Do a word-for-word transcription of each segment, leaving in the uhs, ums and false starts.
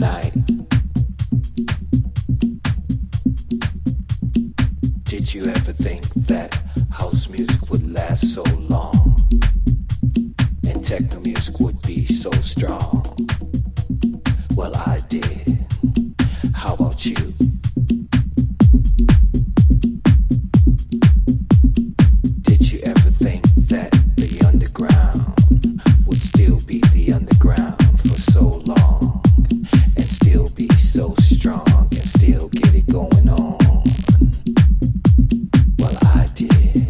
night. Did you ever think that house music would last so long and techno music would be so strong? Well, I did. How about you? Did you ever think that the underground would still be the underground for so long and still be so strong and still get it going on? Well, I did.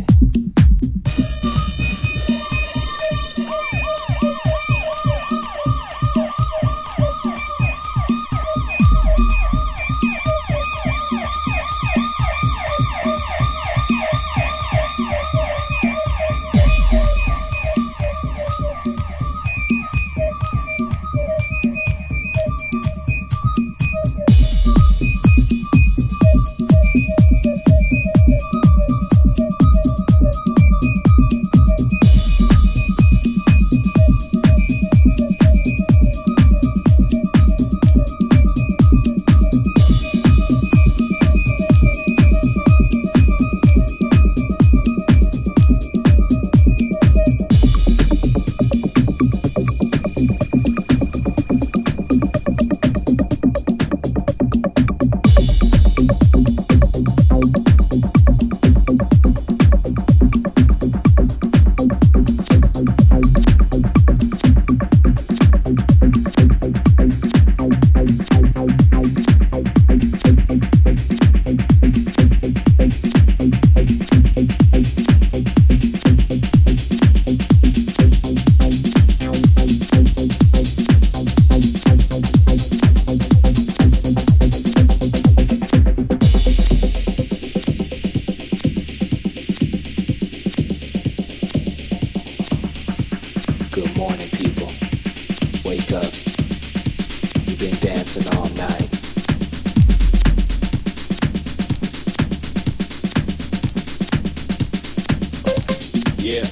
Good morning, people. Wake up. You've been dancing all night. Yeah.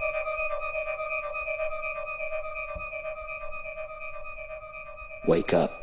Wake up.